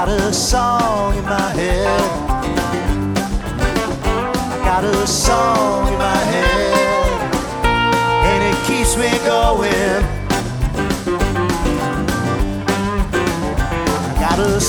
got a song in my head. I got a song in my head, and it keeps me going.